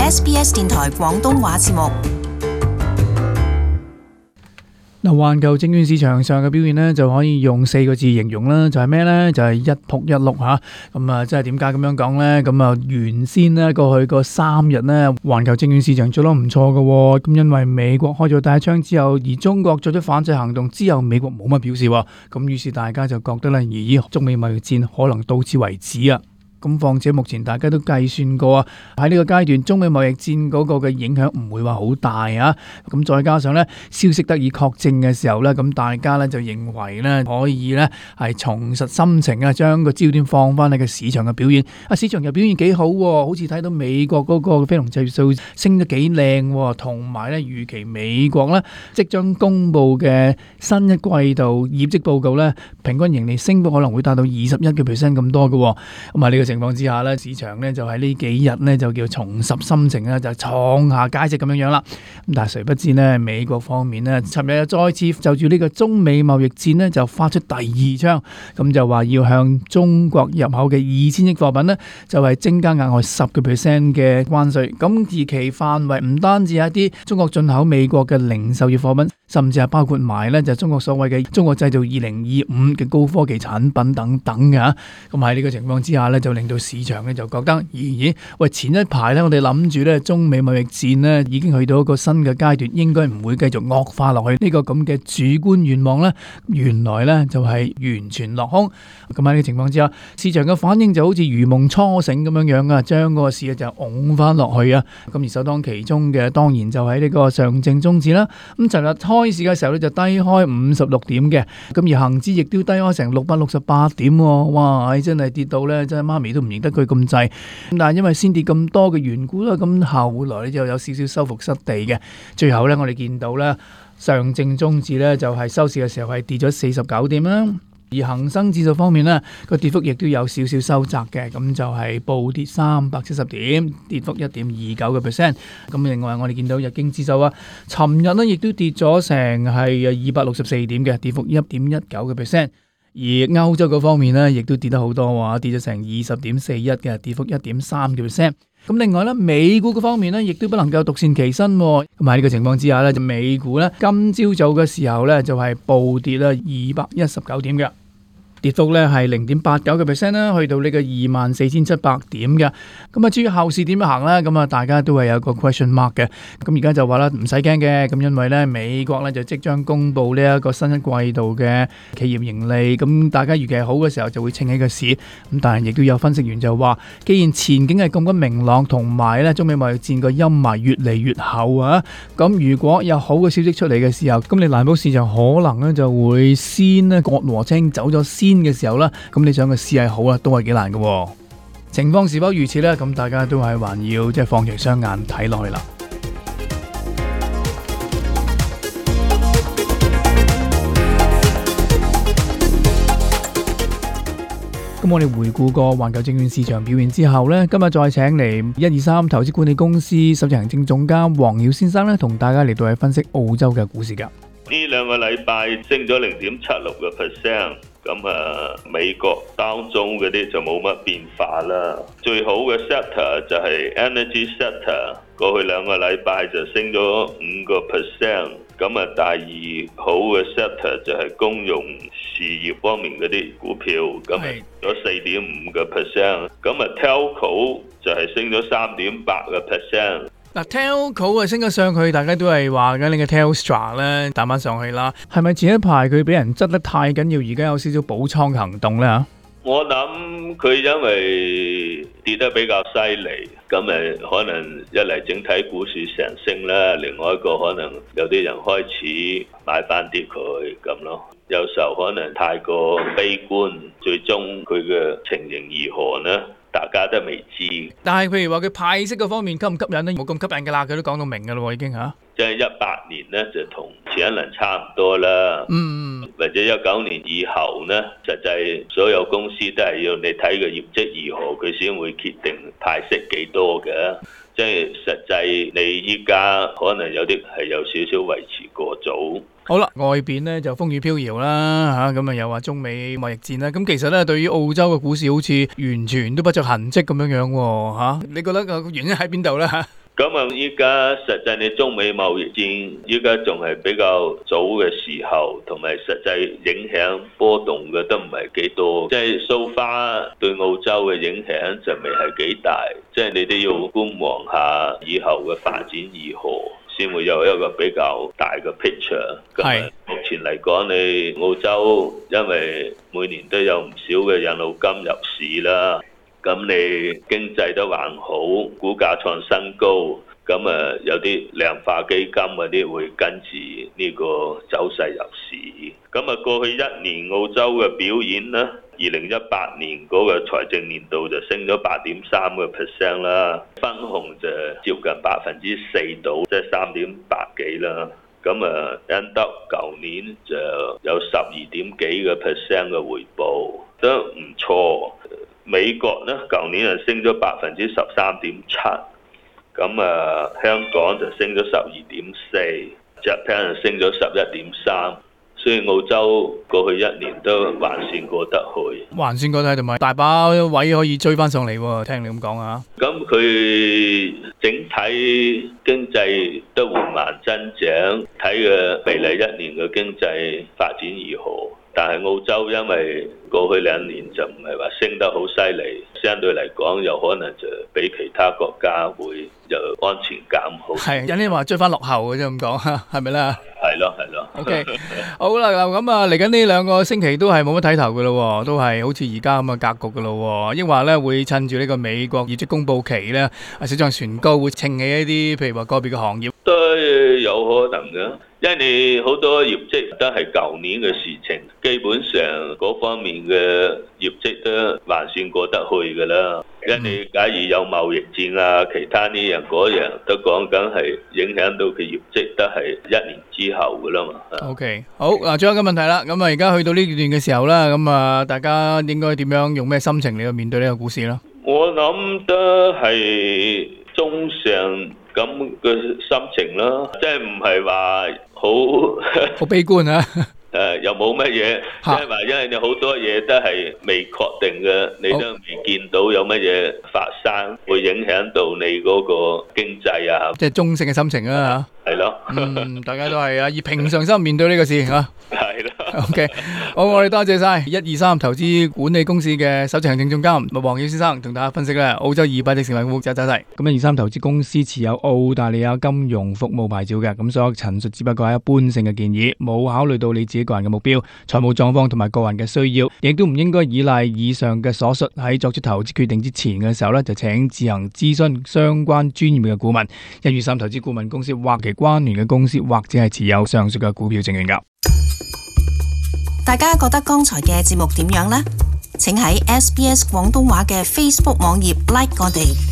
SBS 電台廣東話節目。 嗱，環球證券市場上嘅表現呢，就可以用4個字形容啦，就係咩呢？就係一仆一碌嚇。咁啊，即係點解咁樣講呢？咁啊，原先呢過去個3日呢，環球證券市場做得唔錯嘅喎。咁因為美國開咗第一槍之後，而中國作出反制行動之後，美國冇乜表示喎。咁於是大家就覺得呢，咦，中美貿易戰可能到此為止啊！咁況且目前大家都計算過啊，喺呢個階段中美貿易戰嗰個嘅影響唔會話好大啊。咁再加上咧消息得以確證嘅時候咧，咁大家咧就認為咧可以咧係重拾心情啊，將個焦點放翻喺個市場嘅表現。市場又表現幾好喎，好似睇到美國嗰個非農就業數升得幾靚喎，同埋咧預期美國咧即將公布嘅新一季度業績報告咧，平均盈利升幅可能會達到21%咁多嘅喎。咁啊呢個情況之下咧，市場咧就喺呢幾日咧就叫重拾心情啦，就創下佳績咁樣樣啦。咁但係誰不知呢，美國方面呢，尋日又再次就住呢個中美貿易戰呢，就發出第二槍，咁就話要向中國入口嘅2000億貨品呢，就係增加額外10% 嘅關稅。咁而其範圍唔單止係一啲中國進口美國嘅零售業貨品，甚至係包括埋咧就中國所謂嘅中國製造2025嘅高科技產品等等嘅。咁喺呢個情況之下咧，就令到市場咧就覺得，咦，喂，前一排咧我哋諗住咧中美貿易戰咧已經去到一個新嘅階段，應該唔會繼續惡化落去。呢個咁嘅主觀願望咧，原來咧就係完全落空。咁喺呢個情況之下，市場嘅反應就好似如夢初醒咁樣樣啊，將嗰個市就拱翻落去啊。咁而首當其衝嘅當然就喺呢個上證綜指啦。咁尋日開市嘅時候咧就低開56點嘅，咁而恒指亦都低開成668點喎。哇！真係跌到咧，真係媽咪都唔認得佢咁滯。咁但係因為先跌咁多嘅緣故啦，咁後來咧就有少少收復失地嘅。最後咧我哋見到咧上證綜指咧就係收市嘅時候係跌咗49點啦。而恒生指數方面呢，個跌幅亦都有少少收窄嘅，咁就係報跌370點，跌幅1.29%。咁另外我哋見到日經指數啊，尋日呢亦都跌咗成係264點嘅，跌幅1.19%。而歐洲嗰方面呢，亦都跌得好多喎，跌咗成20.41嘅，跌幅1.3%。咁另外咧，美股嗰方面咧，亦都不能夠獨善其身。咁喺呢個情況之下咧，就美股咧今朝早嘅時候咧，就係暴跌啦219點嘅。跌幅咧係0.89%啦，去到呢個24,700點嘅。咁啊，至於後市點樣行咧？咁啊，大家都係有個 question mark 嘅。咁而家就話啦，唔使驚嘅。咁因為咧，美國咧就即將公布呢一個新一季度嘅企業盈利。咁大家預期好嘅時候就會撐起個市。咁但係亦都有分析員就話，既然前景係咁不明朗，同埋咧中美貿易戰個陰霾越嚟越厚啊，咁如果有好嘅消息出嚟嘅時候，咁你難保市場可能咧就會先咧割禾青走咗先嘅時候啦，咁你想個市係好啊，都係幾難嘅。情況是否如此呢？咁大家都係還要即係放長雙眼睇落去啦。咁我哋回顧過環球證券市場表現之後呢，今日再請嚟123投資管理公司首席行政總監黃耀先生呢，同大家嚟到去分析澳洲嘅股市㗎。 呢兩個禮拜升咗0.76%，咁美國當中嗰啲就冇乜變化啦。最好嘅 sector 就係 energy sector， 過去兩個禮拜就升咗5%。咁第二好嘅 sector 就係公用事業方面嗰啲股票，咁咗4.5%。咁telco 就係升咗3.8%。 嗱 Telco 升咗上去，大家都係話緊你嘅 Telstra 咧彈翻上去啦。係咪前一排佢俾人執得太緊要，而家有少少補倉行動咧嚇？ 我諗佢因為跌得比較犀利，咁可能一嚟整體股市上升啦，另外一個可能有啲人開始買翻啲佢咁咯。有時候可能太過悲觀，最終佢嘅情形如何呢？大家都未知。但係譬如話佢派息嗰方面吸唔吸引呢？冇咁吸引㗎啦，佢都講到明㗎啦，已經嚇。 即係18年呢，就同前一輪差唔多啦。或者19年以後呢，實際所有公司都係要你睇個業績如何，佢先會決定派息幾多嘅。即係實際你依家可能有啲係有少少維持過早。 好啦，外邊呢就風雨飄搖啦嚇，咁又話中美貿易戰啦。咁其實呢，對於澳洲嘅股市好似完全都不着痕跡咁樣樣喎嚇。你覺得個原因喺邊度呢？ 咁啊，依家實際你中美貿易戰，依家仲係比較早嘅時候，同埋實際影響波動嘅都唔係幾多，即係so far對澳洲嘅影響就未係幾大，即係你都要觀望下以後嘅發展如何，先會有一個比較大嘅 picture。咁目前嚟講，你澳洲因為每年都有唔少嘅養老金入市啦。咁你經濟都還好，股價創新高，咁啊有啲量化基金嗰啲會跟住呢個走勢入市。咁啊過去一年澳洲嘅表現呢，2018年嗰個財政年度就升咗8.3%啦，分紅就接近4%到，即係3.8幾啦。咁啊 end up 舊年就有12點幾個%嘅回報，都唔錯。美國呢，舊年就升咗13.7%，咁啊香港就升咗12.4%， Japan 就升咗11.3%，所以澳洲過去一年都還算過得去， 還算過得去，同埋大把位可以追翻上嚟喎。聽你咁講啊， 咁佢整體經濟都緩慢增長，睇嘅未來一年嘅經濟發展如何。但係澳洲因為過去2年就唔係話升得好犀利，相對嚟講有可能就比其他國家會有安全感好。 係有啲話追翻落後嘅啫，咁講係咪咧？ 係咯。 OK， 好啦，咁啊嚟緊呢2個星期都係冇乜睇頭嘅咯，都係好似而家咁嘅格局嘅咯。抑或咧會趁住呢個美國業績公佈期咧，小漲船高會撐起一啲，譬如話個別嘅行業都有可能嘅。因為你好多業績都係舊年嘅事情，基本上嗰方面嘅業績都還算過得去㗎啦。因為你假如有貿易戰啊，其他呢樣嗰樣都講緊係影響到佢業績，都係1年之後㗎啦嘛。 OK， 好嗱，最後一個問題啦。咁啊，而家去到呢段嘅時候啦，咁啊，大家應該點樣用咩心情嚟去面對呢個股市咧？我諗都係中上咁嘅心情啦，即係唔係話好悲觀啊！ 又冇乜嘢，即係話因為你好多嘢都係未確定嘅，你都未見到有乜嘢發生，會影響到你嗰個經濟啊。 即係中性嘅心情啊！ 係咯， 大家都係啊，以平常心面對呢個事嚇。 係咯。 OK， 好，我哋多謝晒123投資管理公司嘅首席行政總監黃耀先生同大家分析咧澳洲200隻成分股走勢。咁123投資公司持有澳大利亞金融服務牌照嘅，咁所有陳述只不過係一般性嘅建議，冇考慮到你自己個人嘅目標、財務狀況同埋個人嘅需要，亦都唔應該依賴以上嘅所述。喺作出投資決定之前嘅時候咧，就請自行諮詢相關專業嘅顧問。123投資顧問公司或其關聯嘅公司或者係持有上述嘅股票證券噶。 大家覺得剛才嘅節目點樣呢？請喺SBS 廣東話嘅 Facebook 網頁 like 我哋。